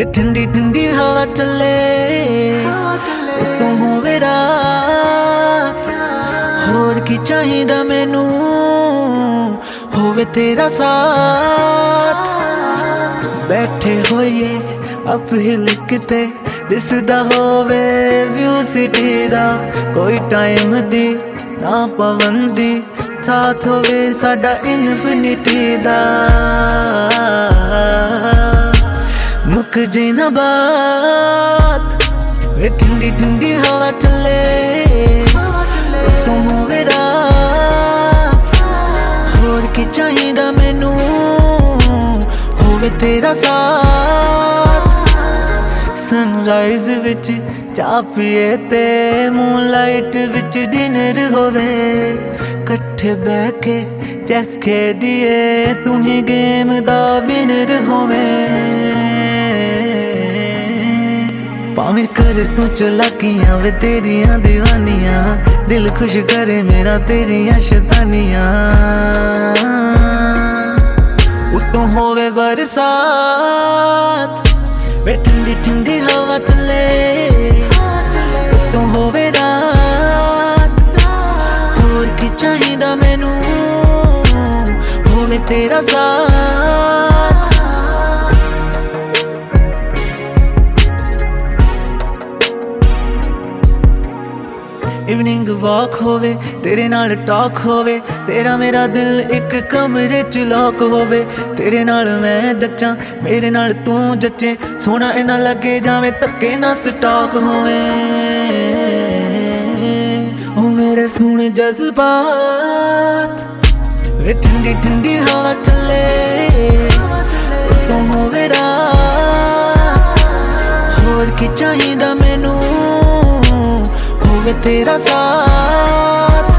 वे ठंडी ठंडी हवा चले तू होवे रात होर की चाहिदा मैनू होवे तेरा साथ बैठे होइए अप हिल किते दिसदा होवे व्यू सिटी दा कोई टाइम दी ना पाबंदी साथ होवे साडा इन्फिनिटी दा मुक जे ना बात वे ठंडी ठंडी हवा चले तू होवे रात होर की चाहिदा मैनू होवे तेरा साथ सनराइज विच चाह पिए ते मूनलाइट विच डिनर होवे कट्ठे बह के चैस खेडिए तू ही गेम दा विनर होवे भावें कर तू चलाकियां वे तेरियां दीवानियां दिल खुश करे मेरा तेरियां शैतानियां उतों होवे बरसात वे ठंडी ठंडी हवा चले उतों होवे रात होर की चाहिदा मैनू होवे तेरा साथ इवनिंग वॉक होवे तेरे नाल टॉक होवे तेरा मेरा दिल एक कमरे च लॉक होवे तेरे नाल मैं जच्चा मेरे नाल तू जच्चे सोना इना लगे जावे धक्के ना स्टॉक होवे ओ मेरे सुन जज्बात वे ठंडी ठंडी हवा चले तू होवे रात होर की चाहिदा मैनू होवे तेरा साथ